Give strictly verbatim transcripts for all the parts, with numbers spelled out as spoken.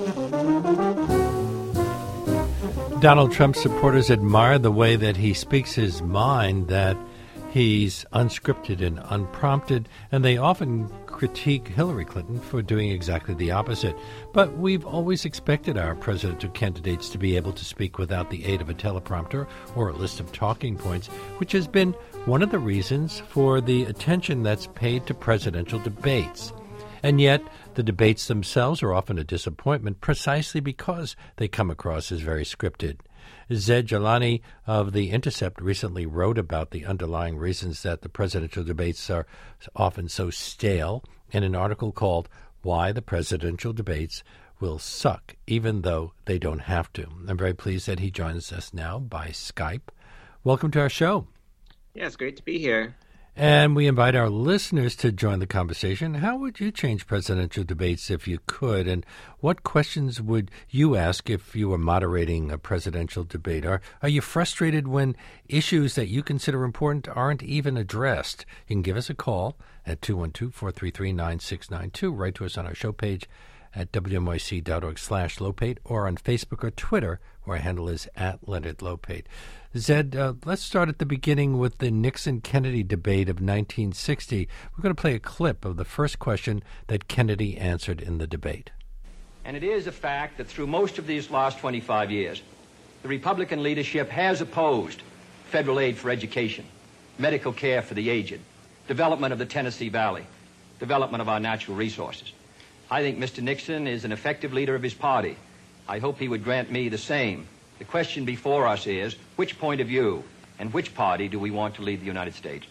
Donald Trump supporters admire the way that he speaks his mind, that he's unscripted and unprompted, and they often critique Hillary Clinton for doing exactly the opposite. But we've always expected our presidential candidates to be able to speak without the aid of a teleprompter or a list of talking points, which has been one of the reasons for the attention that's paid to presidential debates. And yet, the debates themselves are often a disappointment precisely because they come across as very scripted. Zaid Jilani of The Intercept recently wrote about the underlying reasons that the presidential debates are often so stale in an article called Why the Presidential Debates Will Suck, Even Though They Don't Have to. I'm very pleased that he joins us now by Skype. Welcome to our show. Yeah, it's great to be here. And we invite our listeners to join the conversation. How would you change presidential debates if you could? And what questions would you ask if you were moderating a presidential debate? Are, are you frustrated when issues that you consider important aren't even addressed? You can give us a call at two one two, four three three, nine six nine two. Write to us on our show page at W M Y C dot org slash Lopate or on Facebook or Twitter, where our handle is at Leonard Lopate. Zed, uh, let's start at the beginning with the Nixon-Kennedy debate of nineteen sixty. We're going to play a clip of the first question that Kennedy answered in the debate. And it is a fact that through most of these last twenty-five years, the Republican leadership has opposed federal aid for education, medical care for the aged, development of the Tennessee Valley, development of our natural resources. I think Mister Nixon is an effective leader of his party. I hope he would grant me the same. The question before us is, which point of view and which party do we want to lead the United States?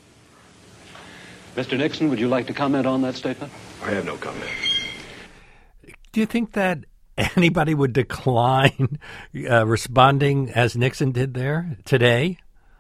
Mister Nixon, would you like to comment on that statement? I have no comment. Do you think that anybody would decline uh, responding as Nixon did there today?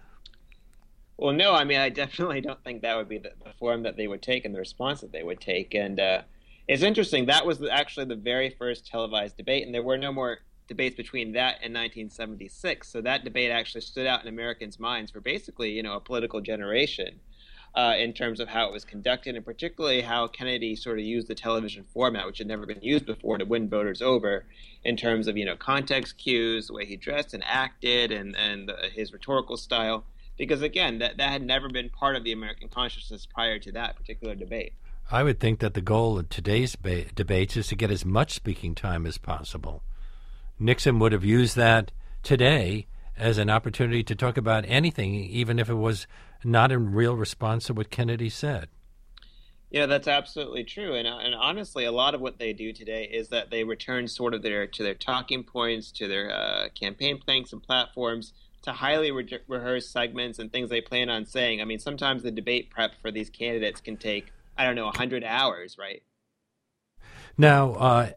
Well, no, I mean, I definitely don't think that would be the, the form that they would take and the response that they would take. And uh, it's interesting, that was actually the very first televised debate, and there were no more debates between that and nineteen seventy-six. So that debate actually stood out in Americans' minds for basically, you know, a political generation uh, in terms of how it was conducted, and particularly how Kennedy sort of used the television format, which had never been used before, to win voters over in terms of, you know, context cues, the way he dressed and acted, and, and uh, his rhetorical style. Because, again, that, that had never been part of the American consciousness prior to that particular debate. I would think that the goal of today's ba- debates is to get as much speaking time as possible. Nixon would have used that today as an opportunity to talk about anything, even if it was not in real response to what Kennedy said. Yeah, that's absolutely true. And, and honestly, a lot of what they do today is that they return sort of their to their talking points, to their uh, campaign planks and platforms, to highly re- rehearsed segments and things they plan on saying. I mean, sometimes the debate prep for these candidates can take, I don't know, one hundred hours, right? Now, uh,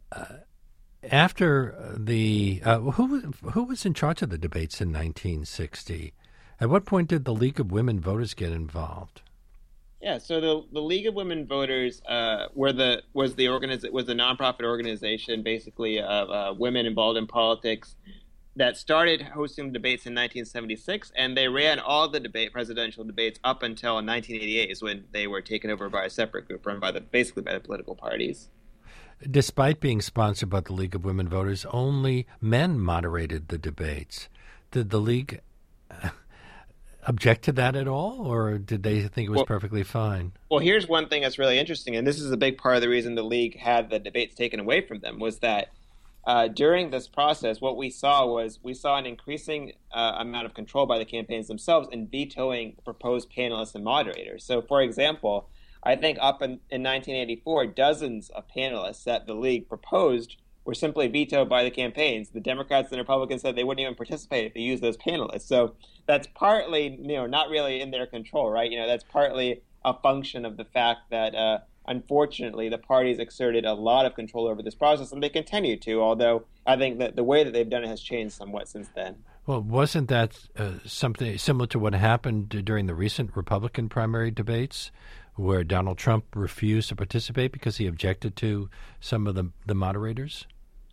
after the uh, who who was in charge of the debates in nineteen sixty? At what point did the League of Women Voters get involved? Yeah, so the the League of Women Voters uh, were the was the organiz- was the nonprofit organization basically of uh, women involved in politics that started hosting the debates in nineteen seventy-six, and they ran all the debate presidential debates up until nineteen eighty-eight, is when they were taken over by a separate group run by the basically by the political parties. Despite being sponsored by the League of Women Voters, only men moderated the debates. Did the League object to that at all, or did they think it was well, perfectly fine? Well, here's one thing that's really interesting, and this is a big part of the reason the League had the debates taken away from them, was that uh, during this process, what we saw was we saw an increasing uh, amount of control by the campaigns themselves in vetoing proposed panelists and moderators. So, for example, I think up in, in nineteen eighty-four, dozens of panelists that the League proposed were simply vetoed by the campaigns. The Democrats and Republicans said they wouldn't even participate if they used those panelists. So that's partly, you know, not really in their control, right? You know, that's partly a function of the fact that, uh, unfortunately, the parties exerted a lot of control over this process, and they continue to, although I think that the way that they've done it has changed somewhat since then. Well, wasn't that uh, something similar to what happened during the recent Republican primary debates, where Donald Trump refused to participate because he objected to some of the, the moderators?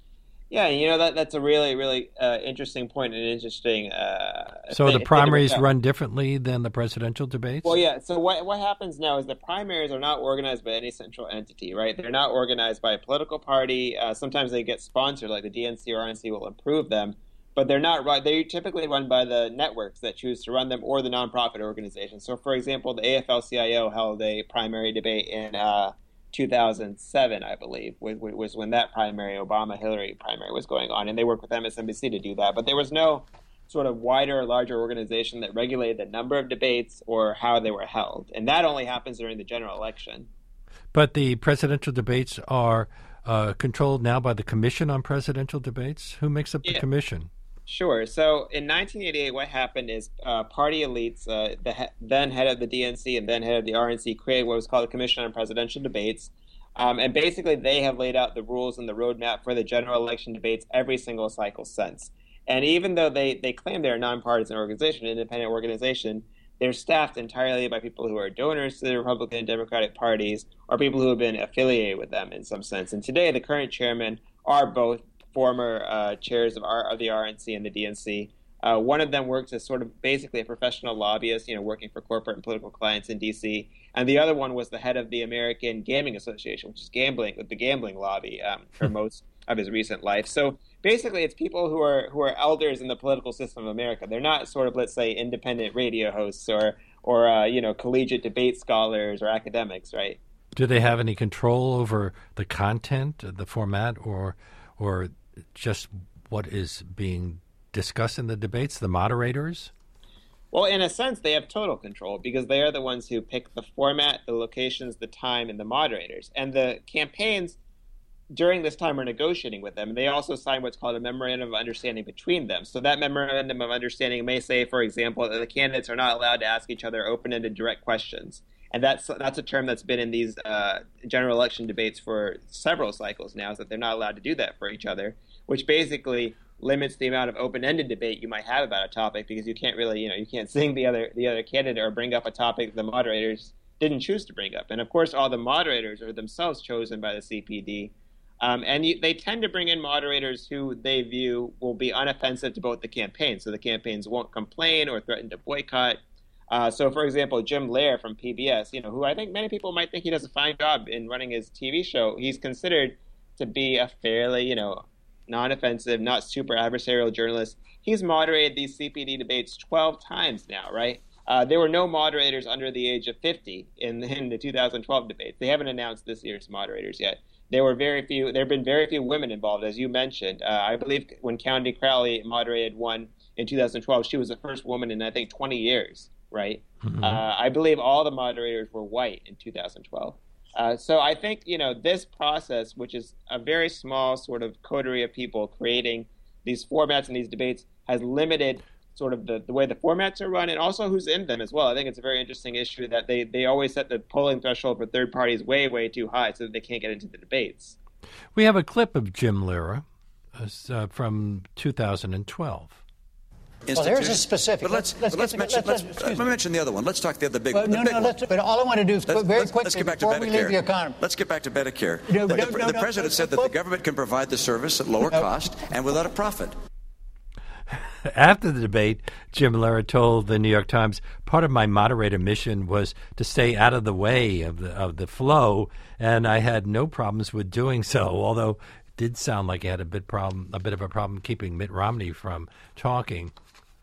Yeah, you know that that's a really, really uh, interesting point and interesting. Uh, So th- the thing primaries about- run differently than the presidential debates? Well, yeah. So what what happens now is the primaries are not organized by any central entity, right? They're not organized by a political party. Uh, sometimes they get sponsored, like the D N C or R N C will approve them, but they're not run. They're typically run by the networks that choose to run them or the nonprofit organizations. So, for example, the A F L C I O held a primary debate in uh, two thousand seven, I believe, was, was when that primary, Obama-Hillary primary, was going on, and they worked with M S N B C to do that. But there was no sort of wider, larger organization that regulated the number of debates or how they were held, and that only happens during the general election. But the presidential debates are uh, controlled now by the Commission on Presidential Debates. Who makes up the Yeah. commission? Sure. So in nineteen eighty-eight, what happened is uh, party elites, uh, the he- then head of the D N C and then head of the R N C, created what was called the Commission on Presidential Debates. Um, and basically, they have laid out the rules and the roadmap for the general election debates every single cycle since. And even though they, they claim they're a nonpartisan organization, an independent organization, they're staffed entirely by people who are donors to the Republican and Democratic parties or people who have been affiliated with them in some sense. And today, the current chairmen are both former uh, chairs of, R- of the R N C and the D N C. Uh, one of them works as sort of basically a professional lobbyist, you know, working for corporate and political clients in D C. And the other one was the head of the American Gaming Association, which is gambling, the gambling lobby um, for most of his recent life. So basically, it's people who are who are elders in the political system of America. They're not sort of, let's say, independent radio hosts or or uh, you know, collegiate debate scholars or academics, right? Do they have any control over the content, the format, or or just what is being discussed in the debates, the moderators? Well, in a sense, they have total control because they are the ones who pick the format, the locations, the time, and the moderators. And the campaigns during this time are negotiating with them. And they also sign what's called a memorandum of understanding between them. So that memorandum of understanding may say, for example, that the candidates are not allowed to ask each other open-ended direct questions. And that's that's a term that's been in these uh, general election debates for several cycles now, is that they're not allowed to do that for each other, which basically limits the amount of open-ended debate you might have about a topic because you can't really, you know, you can't sing the other the other candidate or bring up a topic the moderators didn't choose to bring up. And of course, all the moderators are themselves chosen by the C P D. Um, and you, they tend to bring in moderators who they view will be unoffensive to both the campaigns. So the campaigns won't complain or threaten to boycott. Uh, so, for example, Jim Lehrer from P B S, you know, who I think many people might think he does a fine job in running his T V show, he's considered to be a fairly, you know, non-offensive, not super adversarial journalist. He's moderated these C P D debates twelve times now, right? Uh, there were no moderators under the age of fifty in, in the two thousand twelve debates. They haven't announced this year's moderators yet. There were very few. There have been very few women involved, as you mentioned. Uh, I believe when Candy Crowley moderated one in two thousand twelve, she was the first woman in I think twenty years. Right. Mm-hmm. Uh, I believe all the moderators were white in two thousand twelve. Uh, so I think, you know, this process, which is a very small sort of coterie of people creating these formats and these debates, has limited sort of the, the way the formats are run and also who's in them as well. I think it's a very interesting issue that they, they always set the polling threshold for third parties way, way too high so that they can't get into the debates. We have a clip of Jim Lehrer uh, from two thousand twelve. Well, there's a specific. But let's, let's, but let's mention. Let's, let's, let's mention the other one. Let's talk the other big. Well, the no, big no. One. Let's, but all I want to do is let's, very let's, quickly let's get back to before Medicare. we leave the economy. Let's get back to Medicare. No, the, no, the, no, the no, president no, said that no, the government can provide the service at lower no. cost and without a profit. After the debate, Jim Lehrer told the New York Times, part of my moderator mission was to stay out of the way of the of the flow, and I had no problems with doing so, although it did sound like he had a bit problem, a bit of a problem keeping Mitt Romney from talking.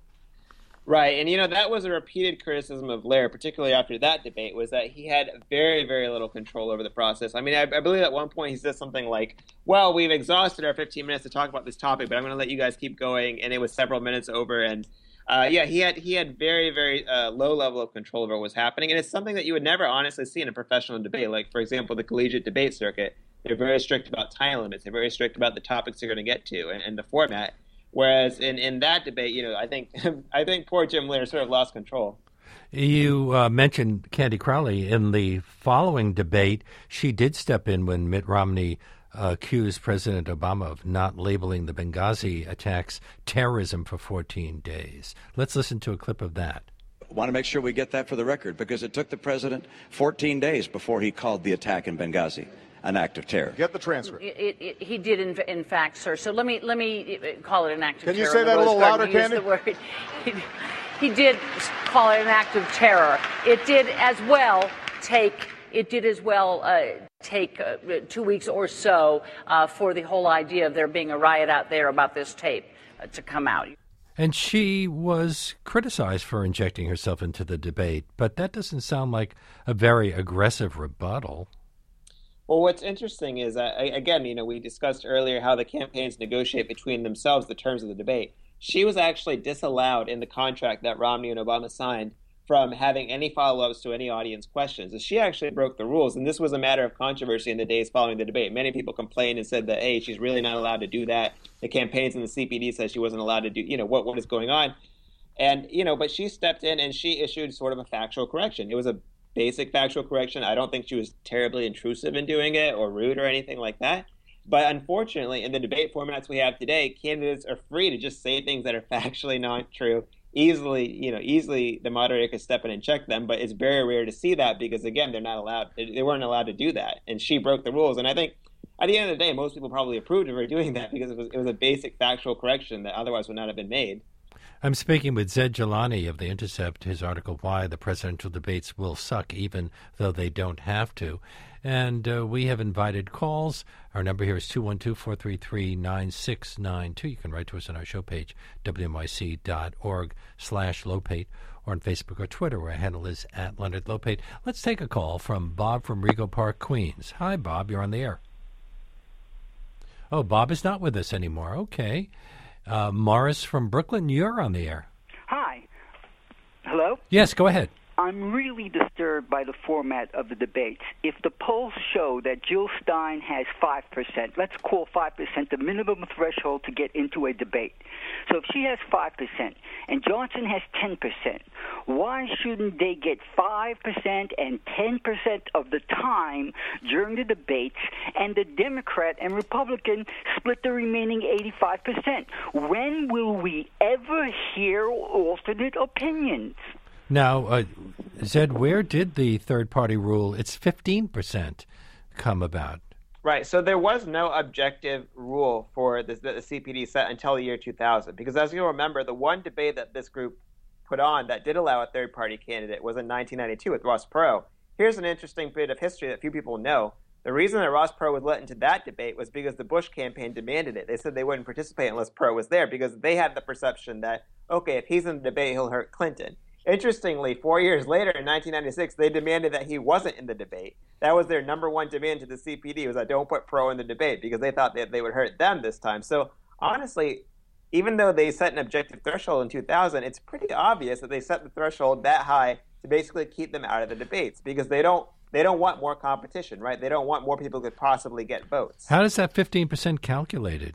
Right, and you know, that was a repeated criticism of Lehrer, particularly after that debate, was that he had very, very little control over the process. I mean, I, I believe at one point he said something like, well, we've exhausted our fifteen minutes to talk about this topic, but I'm going to let you guys keep going, and it was several minutes over, and uh, yeah, he had he had very, very uh, low level of control over what was happening, and it's something that you would never honestly see in a professional debate. Like, for example, the collegiate debate circuit, they're very strict about time limits, they're very strict about the topics they're going to get to, and, and the format. Whereas in, in that debate, you know, I think I think poor Jim Lehrer sort of lost control. You uh, mentioned Candy Crowley. In the following debate, she did step in when Mitt Romney uh, accused President Obama of not labeling the Benghazi attacks terrorism for fourteen days. Let's listen to a clip of that. I want to make sure we get that for the record, because it took the president fourteen days before he called the attack in Benghazi an act of terror. Get the transcript. It, it, he did, in, in fact, sir. So let me let me call it an act of Can terror. Can you say that a little louder, Candy? He, he did call it an act of terror. It did as well take. It did as well uh, take uh, two weeks or so uh, for the whole idea of there being a riot out there about this tape uh, to come out. And she was criticized for injecting herself into the debate, but that doesn't sound like a very aggressive rebuttal. Well, what's interesting is, uh, again, you know, we discussed earlier how the campaigns negotiate between themselves the terms of the debate. She was actually disallowed in the contract that Romney and Obama signed from having any follow-ups to any audience questions. So she actually broke the rules, and this was a matter of controversy in the days following the debate. Many people complained and said that, hey, she's really not allowed to do that. The campaigns and the C P D said she wasn't allowed to do, you know, what what is going on. And, you know, but she stepped in and she issued sort of a factual correction. It was a basic factual correction. I don't think she was terribly intrusive in doing it or rude or anything like that. But unfortunately, in the debate formats we have today, candidates are free to just say things that are factually not true. Easily, you know, easily the moderator could step in and check them, but it's very rare to see that because, again, they're not allowed, they weren't allowed to do that. And she broke the rules. And I think at the end of the day, most people probably approved of her doing that because it was, it was a basic factual correction that otherwise would not have been made. I'm speaking with Zed Jelani of The Intercept, his article, Why the Presidential Debates Will Suck Even Though They Don't Have to. And uh, we have invited calls. Our number here is two one two, four three three, nine six nine two. You can write to us on our show page, W M I C dot org slash Lopate, or on Facebook or Twitter, where our handle is at Leonard Lopate. Let's take a call from Bob from Rego Park, Queens. Hi, Bob. You're on the air. Oh, Bob is not with us anymore. Okay. Uh, Morris from Brooklyn, you're on the air. Hi. Hello? Yes, go ahead. I'm really disturbed by the format of the debates. If the polls show that Jill Stein has five percent, let's call five percent the minimum threshold to get into a debate. So if she has five percent and Johnson has ten percent, why shouldn't they get five percent and ten percent of the time during the debates, and the Democrat and Republican split the remaining eighty-five percent? When will we ever hear alternate opinions? Now, uh, Zed, where did the third-party rule, it's fifteen percent, come about? Right. So there was no objective rule for this, that the C P D set until the year two thousand. Because as you'll remember, the one debate that this group put on that did allow a third-party candidate was in nineteen ninety-two with Ross Perot. Here's an interesting bit of history that few people know. The reason that Ross Perot was let into that debate was because the Bush campaign demanded it. They said they wouldn't participate unless Perot was there because they had the perception that, okay, if he's in the debate, he'll hurt Clinton. Interestingly, four years later, in nineteen ninety-six, they demanded that he wasn't in the debate. That was their number one demand to the C P D, was that don't put Perot in the debate, because they thought that they would hurt them this time. So honestly, even though they set an objective threshold in two thousand, it's pretty obvious that they set the threshold that high to basically keep them out of the debates, because they don't they don't want more competition, right? They don't want more people who could possibly get votes. How does that fifteen percent calculated?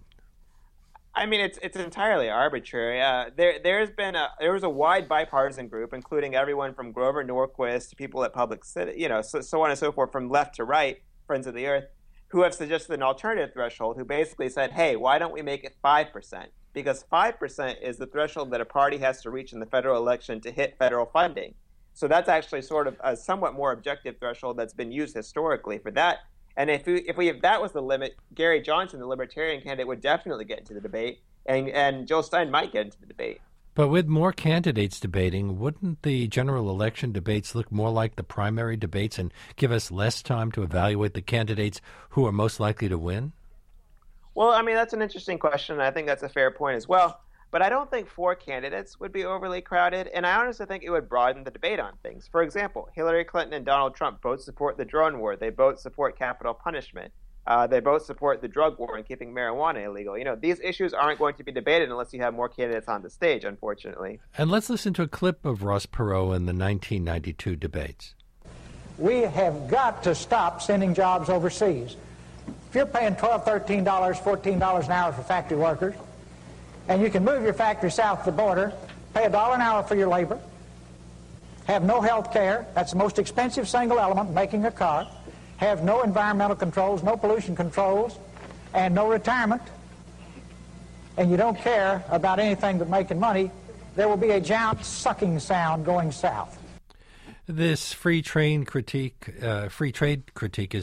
I mean, it's it's entirely arbitrary. Uh, there there's been a there was a wide bipartisan group, including everyone from Grover Norquist to people at Public Citizen, you know, so, so on and so forth, from left to right, Friends of the Earth, who have suggested an alternative threshold. Who basically said, hey, why don't we make it five percent? Because five percent is the threshold that a party has to reach in the federal election to hit federal funding. So that's actually sort of a somewhat more objective threshold that's been used historically for that. And if we, if we if that was the limit, Gary Johnson, the Libertarian candidate, would definitely get into the debate, and and Jill Stein might get into the debate. But with more candidates debating, wouldn't the general election debates look more like the primary debates and give us less time to evaluate the candidates who are most likely to win? Well, I mean, that's an interesting question, and I think that's a fair point as well. But I don't think four candidates would be overly crowded, and I honestly think it would broaden the debate on things. For example, Hillary Clinton and Donald Trump both support the drone war. They both support capital punishment. Uh, they both support the drug war and keeping marijuana illegal. You know, these issues aren't going to be debated unless you have more candidates on the stage, unfortunately. And let's listen to a clip of Ross Perot in the nineteen ninety-two debates. We have got to stop sending jobs overseas. If you're paying twelve dollars, thirteen dollars, fourteen dollars an hour for factory workers, and you can move your factory south of the border, pay a dollar an hour for your labor, have no health care, that's the most expensive single element, making a car, have no environmental controls, no pollution controls, and no retirement, and you don't care about anything but making money, there will be a giant sucking sound going south. This free trade critique, uh, free trade critique is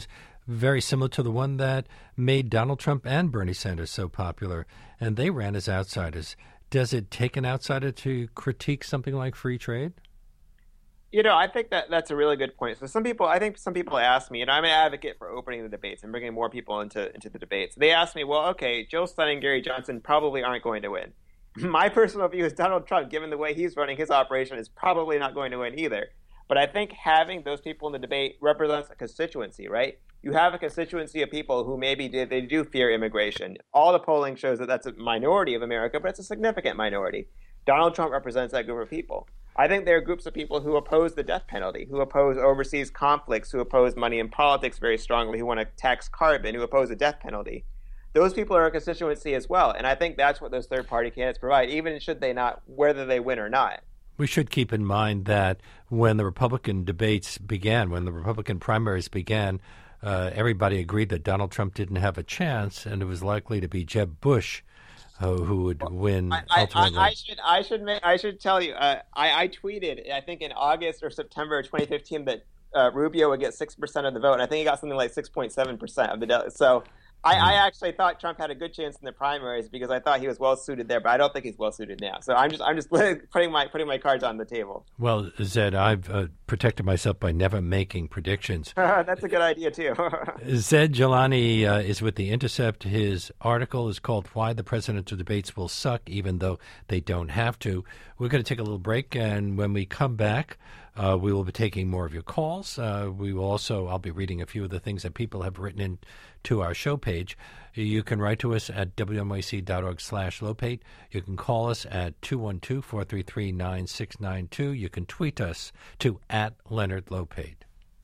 very similar to the one that made Donald Trump and Bernie Sanders so popular, and they ran as outsiders. Does it take an outsider to critique something like free trade? You know, I think that that's a really good point. So some people, I think some people ask me, and I'm an advocate for opening the debates and bringing more people into, into the debates. They ask me, well, okay, Jill Stein and Gary Johnson probably aren't going to win. My personal view is Donald Trump, given the way he's running his operation, is probably not going to win either. But I think having those people in the debate represents a constituency, right? You have a constituency of people who maybe did, they do fear immigration. All the polling shows that that's a minority of America, but it's a significant minority. Donald Trump represents that group of people. I think there are groups of people who oppose the death penalty, who oppose overseas conflicts, who oppose money in politics very strongly, who want to tax carbon, who oppose the death penalty. Those people are a constituency as well, and I think that's what those third-party candidates provide, even should they not, whether they win or not. We should keep in mind that when the Republican debates began, when the Republican primaries began, uh, everybody agreed that Donald Trump didn't have a chance, and it was likely to be Jeb Bush Uh, who would win I, ultimately. I, I should I should make, I should tell you. Uh, I, I tweeted I think in August or September of twenty fifteen that uh, Rubio would get six percent of the vote, and I think he got something like six point seven percent of the delegates. So I, mm. I actually thought Trump had a good chance in the primaries because I thought he was well suited there, but I don't think he's well suited now. So I'm just I'm just putting my putting my cards on the table. Well, Zed, I've uh, protected myself by never making predictions. That's a good idea too. Zed Jelani uh, is with The Intercept. His article is called "Why the Presidential Debates Will Suck, Even Though They Don't Have to." We're going to take a little break, and when we come back, uh, we will be taking more of your calls. Uh, we will also, I'll be reading a few of the things that people have written in to our show page. You can write to us at W N Y C dot org slash Lopate. You can call us at two one two, four three three, nine six nine two. You can tweet us to at Leonard Lopate.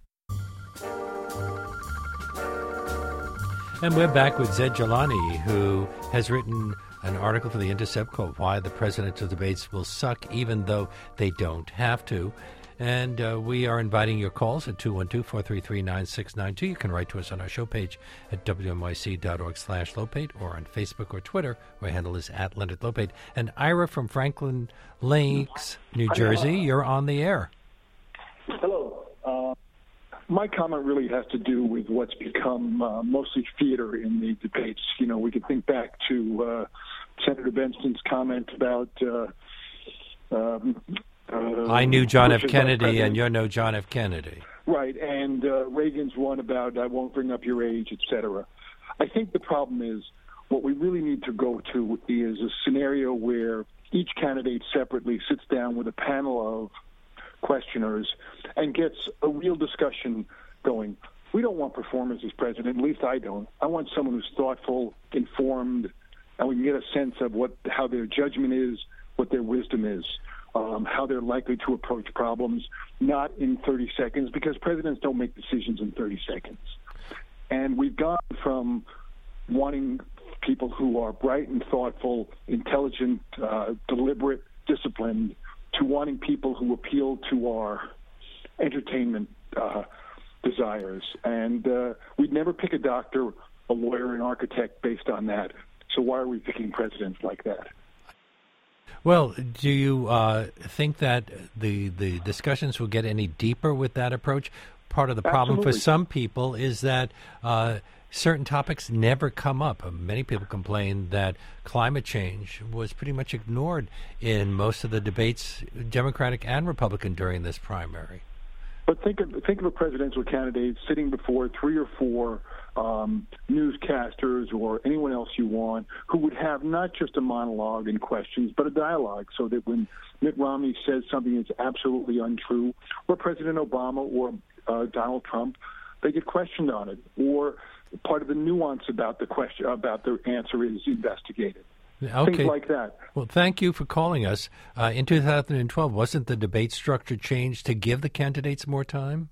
And we're back with Zed Jelani, who has written an article for The Intercept called "Why the Presidential Debates Will Suck, Even Though They Don't Have to." And uh, we are inviting your calls at two one two, four three three, nine six nine two. You can write to us on our show page at W N Y C dot org slash Lopate or on Facebook or Twitter. Our handle is at Leonard Lopate. And Ira from Franklin Lakes, New Jersey, you're on the air. Hello. Uh, my comment really has to do with what's become uh, mostly theater in the debates. You know, we can think back to uh, Senator Benson's comment about uh, um, Uh, I knew John F. Bush's Kennedy, and you're no John F. Kennedy. Right, and uh, Reagan's one about I won't bring up your age, et cetera. I think the problem is what we really need to go to is a scenario where each candidate separately sits down with a panel of questioners and gets a real discussion going. We don't want performers as president, at least I don't. I want someone who's thoughtful, informed, and we can get a sense of what how their judgment is, what their wisdom is. Um, how they're likely to approach problems, not in thirty seconds, because presidents don't make decisions in thirty seconds. And we've gone from wanting people who are bright and thoughtful, intelligent, uh, deliberate, disciplined, to wanting people who appeal to our entertainment uh, desires. And uh, we'd never pick a doctor, a lawyer, an architect based on that. So why are we picking presidents like that? Well, do you uh, think that the the discussions will get any deeper with that approach? Part of the problem Absolutely. for some people is that uh, certain topics never come up. Uh, many people complain that climate change was pretty much ignored in most of the debates, Democratic and Republican, during this primary. But think of think of a presidential candidate sitting before three or four um, newscasters or anyone else you want who would have not just a monologue and questions, but a dialogue, so that when Mitt Romney says something that's absolutely untrue, or President Obama or uh, Donald Trump, they get questioned on it, or part of the nuance about the question about the answer is investigated. Okay. Things like that. Well, thank you for calling us. Uh, in two thousand twelve, wasn't the debate structure changed to give the candidates more time?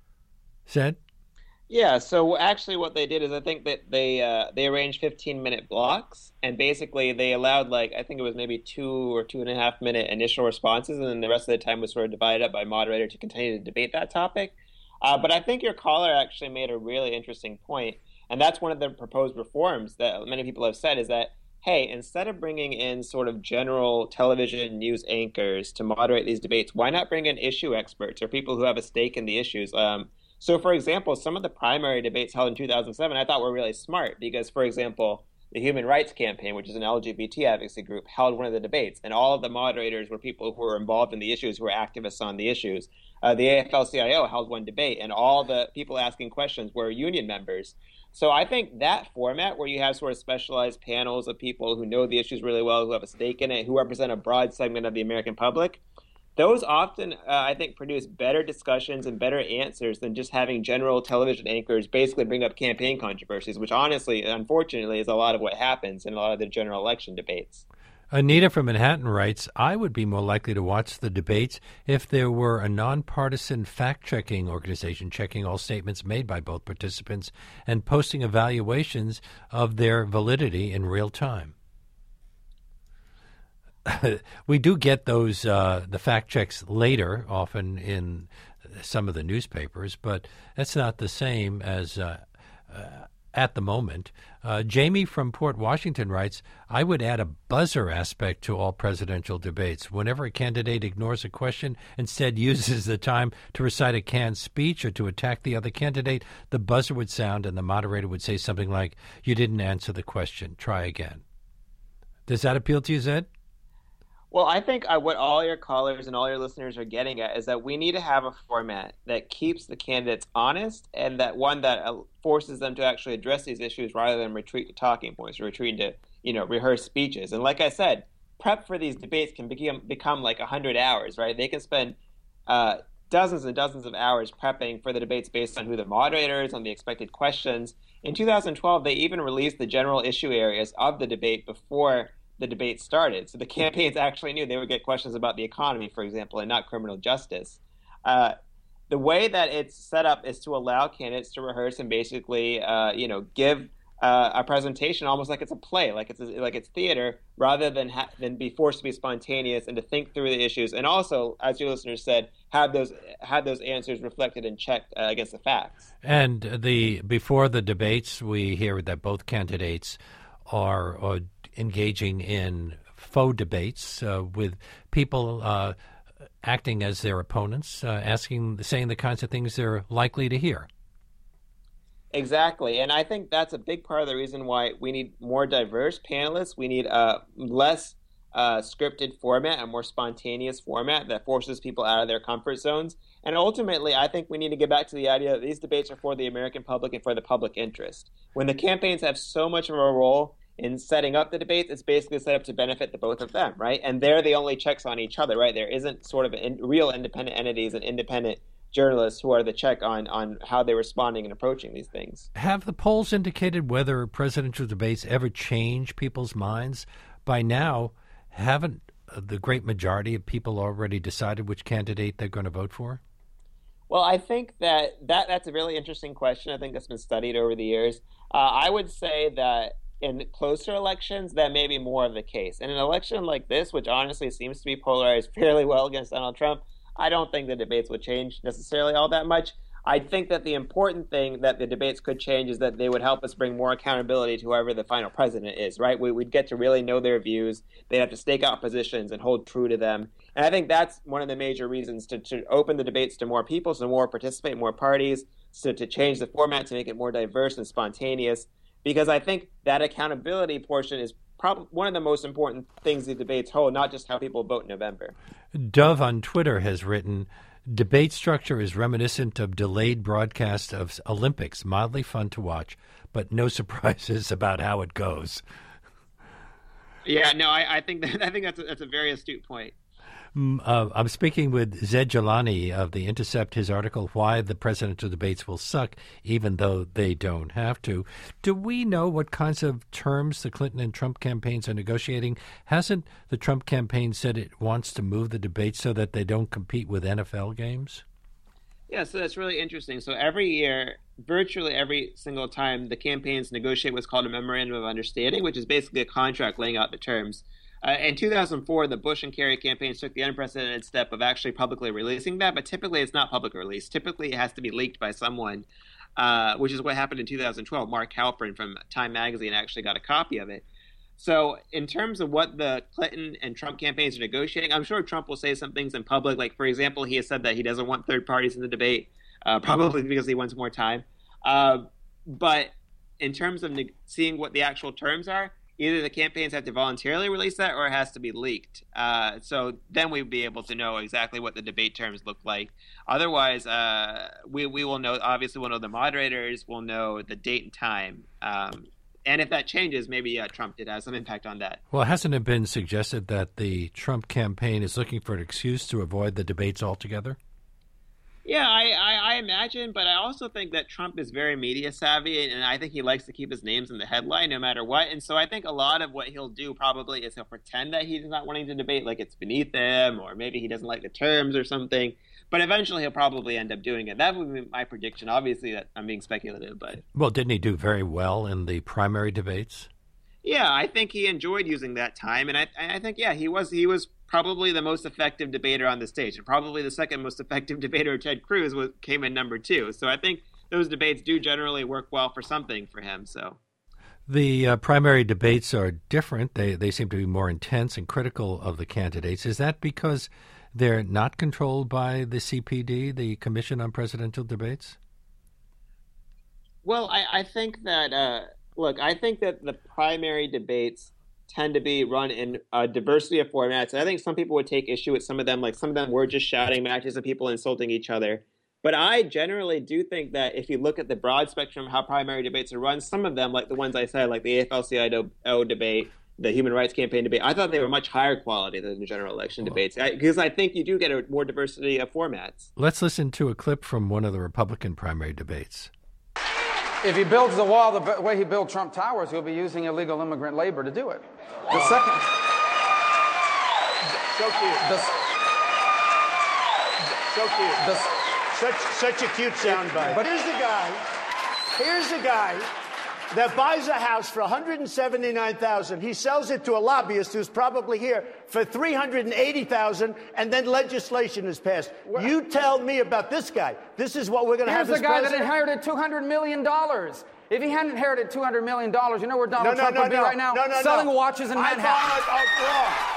Zed? Yeah, so actually what they did is I think that they uh, they arranged fifteen-minute blocks, and basically they allowed, like, I think it was maybe two or two-and-a-half-minute initial responses, and then the rest of the time was sort of divided up by moderator to continue to debate that topic. Uh, but I think your caller actually made a really interesting point, and that's one of the proposed reforms that many people have said is that, hey, instead of bringing in sort of general television news anchors to moderate these debates, why not bring in issue experts or people who have a stake in the issues? Um, So, for example, some of the primary debates held in two thousand seven I thought were really smart because, for example, the Human Rights Campaign, which is an L G B T advocacy group, held one of the debates, and all of the moderators were people who were involved in the issues, who were activists on the issues. Uh, the A F L C I O held one debate, and all the people asking questions were union members. So I think that format where you have sort of specialized panels of people who know the issues really well, who have a stake in it, who represent a broad segment of the American public, those often, uh, I think, produce better discussions and better answers than just having general television anchors basically bring up campaign controversies, which honestly, unfortunately, is a lot of what happens in a lot of the general election debates. Anita from Manhattan writes, I would be more likely to watch the debates if there were a nonpartisan fact-checking organization checking all statements made by both participants and posting evaluations of their validity in real time. We do get those, uh, the fact checks later, often in some of the newspapers, but that's not the same as uh, uh, at the moment. Uh, Jamie from Port Washington writes, I would add a buzzer aspect to all presidential debates. Whenever a candidate ignores a question, instead uses the time to recite a canned speech or to attack the other candidate, the buzzer would sound and the moderator would say something like, you didn't answer the question, try again. Does that appeal to you, Zed? Well, I think uh, what all your callers and all your listeners are getting at is that we need to have a format that keeps the candidates honest and that one that uh, forces them to actually address these issues rather than retreat to talking points or retreat to, you know, rehearse speeches. And like I said, prep for these debates can become, become like one hundred hours, right? They can spend uh, dozens and dozens of hours prepping for the debates based on who the moderator is, on the expected questions. In two thousand twelve, they even released the general issue areas of the debate before the debate started. So the campaigns actually knew they would get questions about the economy, for example, and not criminal justice. Uh, the way that it's set up is to allow candidates to rehearse and basically, uh, you know, give uh, a presentation almost like it's a play, like it's like it's theater, rather than ha- than be forced to be spontaneous and to think through the issues, and also, as your listeners said, have those have those answers reflected and checked uh, against the facts. And the before the debates, we hear that both candidates are. are engaging in faux debates uh, with people uh, acting as their opponents, uh, asking, saying the kinds of things they're likely to hear. Exactly. And I think that's a big part of the reason why we need more diverse panelists. We need a less uh, scripted format, a more spontaneous format that forces people out of their comfort zones. And ultimately, I think we need to get back to the idea that these debates are for the American public and for the public interest. When the campaigns have so much of a role in setting up the debates, it's basically set up to benefit the both of them, right? And they're the only checks on each other, right? There isn't sort of in, real independent entities and independent journalists who are the check on, on how they're responding and approaching these things. Have the polls indicated whether presidential debates ever change people's minds? By now, haven't the great majority of people already decided which candidate they're going to vote for? Well, I think that, that that's a really interesting question. I think that's been studied over the years. Uh, I would say that in closer elections, that may be more of the case. In an election like this, which honestly seems to be polarized fairly well against Donald Trump, I don't think the debates would change necessarily all that much. I think that the important thing that the debates could change is that they would help us bring more accountability to whoever the final president is, right? We, we'd get to really know their views. They'd have to stake out positions and hold true to them. And I think that's one of the major reasons to, to open the debates to more people, so more participate, more parties, so to change the format to make it more diverse and spontaneous. Because I think that accountability portion is probably one of the most important things the debates hold, not just how people vote in November. Dove on Twitter has written, debate structure is reminiscent of delayed broadcast of Olympics, mildly fun to watch, but no surprises about how it goes. Yeah, no, I, I think that, I think that's a, that's a very astute point. Uh, I'm speaking with Zed Jalani of The Intercept, his article, Why the Presidential Debates Will Suck, Even Though They Don't Have to. Do we know what kinds of terms the Clinton and Trump campaigns are negotiating? Hasn't the Trump campaign said it wants to move the debates so that they don't compete with N F L games? Yeah, so that's really interesting. So every year, virtually every single time, the campaigns negotiate what's called a Memorandum of Understanding, which is basically a contract laying out the terms. Uh, in two thousand four, the Bush and Kerry campaigns took the unprecedented step of actually publicly releasing that, but typically it's not public release. Typically it has to be leaked by someone, uh, which is what happened in two thousand twelve. Mark Halperin from Time Magazine actually got a copy of it. So in terms of what the Clinton and Trump campaigns are negotiating, I'm sure Trump will say some things in public. Like, for example, he has said that he doesn't want third parties in the debate. uh, probably because he wants more time. Uh, but in terms of ne- seeing what the actual terms are, either the campaigns have to voluntarily release that or it has to be leaked. Uh, so then we'd be able to know exactly what the debate terms look like. Otherwise, uh, we, we will know, obviously we'll know the moderators, we'll know the date and time. Um, and if that changes, maybe uh, Trump did have some impact on that. Well, hasn't it been suggested that the Trump campaign is looking for an excuse to avoid the debates altogether? Yeah, I, I, I imagine, but I also think that Trump is very media savvy, and I think he likes to keep his names in the headline no matter what. And so I think a lot of what he'll do probably is he'll pretend that he's not wanting to debate, like it's beneath him, or maybe he doesn't like the terms or something. But eventually he'll probably end up doing it. That would be my prediction. Obviously, that I'm being speculative, but well, didn't he do very well in the primary debates? Yeah, I think he enjoyed using that time, and I, I think yeah, he was he was. probably the most effective debater on the stage, and probably the second most effective debater, Ted Cruz, was, came in number two. So I think those debates do generally work well for something for him. So the uh, primary debates are different. They they seem to be more intense and critical of the candidates. Is that because they're not controlled by the C P D, the Commission on Presidential Debates? Well, I, I think that uh, look, I think that the primary debates tend to be run in a diversity of formats. And I think some people would take issue with some of them, like some of them were just shouting matches of people insulting each other. But I generally do think that if you look at the broad spectrum of how primary debates are run, some of them, like the ones I said, like the A F L C I O debate, the Human Rights Campaign debate, I thought they were much higher quality than the general election well, debates, because I, I think you do get a more diversity of formats. Let's listen to a clip from one of the Republican primary debates. If he builds the wall the way he built Trump Towers, he'll be using illegal immigrant labor to do it. The oh. second... So cute. The, so cute. The, such, such a cute soundbite. But here's the guy, here's the guy that buys a house for one hundred seventy-nine thousand dollars. He sells it to a lobbyist who's probably here for three hundred eighty thousand dollars, and then legislation is passed. Well, you tell me about this guy. This is what we're going to have as president? Here's the guy president? that inherited two hundred million dollars. If he hadn't inherited two hundred million dollars, you know where Donald no, no, Trump no, would be no, right now? no, no, selling no. watches in Manhattan. I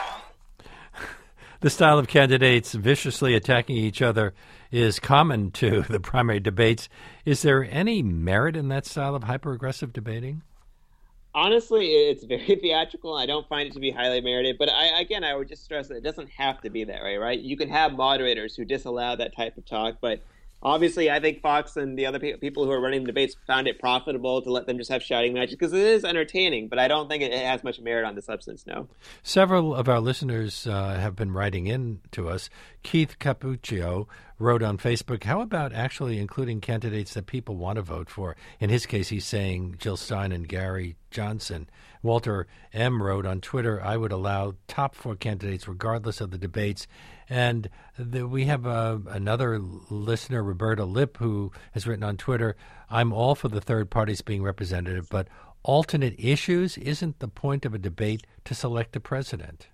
The style of candidates viciously attacking each other is common to the primary debates. Is there any merit in that style of hyper-aggressive debating? Honestly, it's very theatrical. I don't find it to be highly merited. But I, again, I would just stress that it doesn't have to be that way, right? You can have moderators who disallow that type of talk, but obviously, I think Fox and the other pe- people who are running the debates found it profitable to let them just have shouting matches because it is entertaining, but I don't think it has much merit on the substance, no. Several of our listeners uh, have been writing in to us. Keith Capuccio wrote on Facebook, how about actually including candidates that people want to vote for? In his case, he's saying Jill Stein and Gary Johnson. Walter M. wrote on Twitter, I would allow top four candidates regardless of the debates. And the, we have uh, another listener, Roberta Lipp, who has written on Twitter, I'm all for the third parties being representative, but alternate issues isn't the point of a debate to select a president.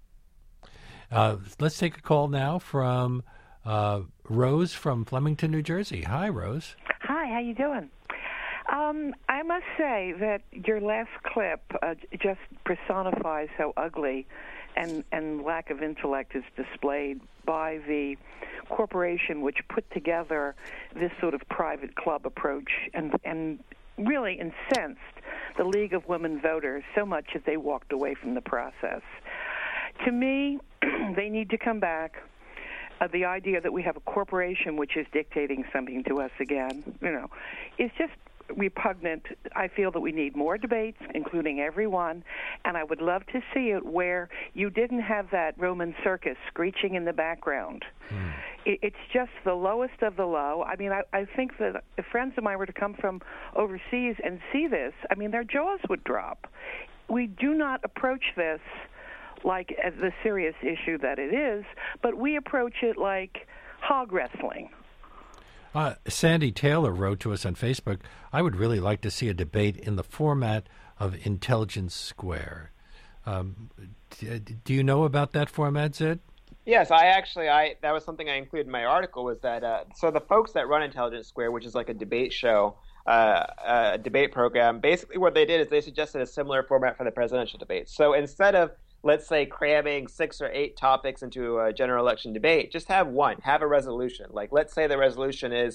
Uh, let's take a call now from uh, Rose from Flemington, New Jersey. Hi, Rose. Hi, how you doing? Um, I must say that your last clip uh, just personifies how ugly and, and lack of intellect is displayed by the corporation which put together this sort of private club approach and, and really incensed the League of Women Voters so much that they walked away from the process. To me, they need to come back. Uh, the idea that we have a corporation which is dictating something to us again, you know, is just repugnant. I feel that we need more debates, including everyone, and I would love to see it where you didn't have that Roman circus screeching in the background. Mm. It, it's just the lowest of the low. I mean, I, I think that if friends of mine were to come from overseas and see this, I mean, their jaws would drop. We do not approach this like as the serious issue that it is, but we approach it like hog wrestling. Uh, Sandy Taylor wrote to us on Facebook, I would really like to see a debate in the format of Intelligence Square. Um, d- do you know about that format, Zed? Yes, I actually, I that was something I included in my article, was that, uh, so the folks that run Intelligence Square, which is like a debate show, uh, a debate program, basically what they did is they suggested a similar format for the presidential debates. So instead of, let's say, cramming six or eight topics into a general election debate, just have one, have a resolution. Like, let's say the resolution is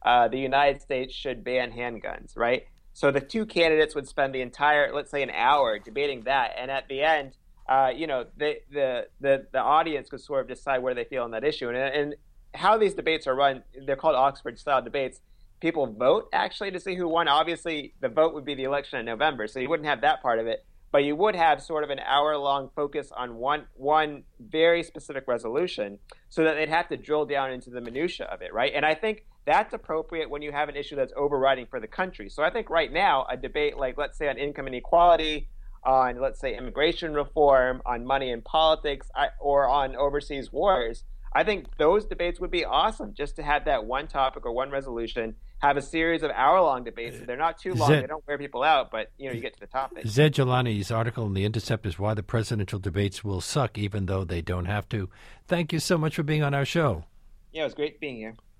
uh, the United States should ban handguns, right? So the two candidates would spend the entire, let's say, an hour debating that, and at the end, uh, you know, the, the the the audience could sort of decide where they feel on that issue. And, and how these debates are run, they're called Oxford-style debates. People vote actually to see who won. Obviously, the vote would be the election in November, so you wouldn't have that part of it. But you would have sort of an hour-long focus on one one very specific resolution, so that they'd have to drill down into the minutia of it, right? And I think that's appropriate when you have an issue that's overriding for the country. So I think right now, a debate like, let's say, on income inequality, on, let's say, immigration reform, on money in politics, or on overseas wars, I think those debates would be awesome, just to have that one topic or one resolution, have a series of hour-long debates. So they're not too long. Zed, they don't wear people out, but, you know, you get to the topic. Zed Jelani's article in The Intercept is Why the Presidential Debates Will Suck Even Though They Don't Have to. Thank you so much for being on our show. Yeah, it was great being here.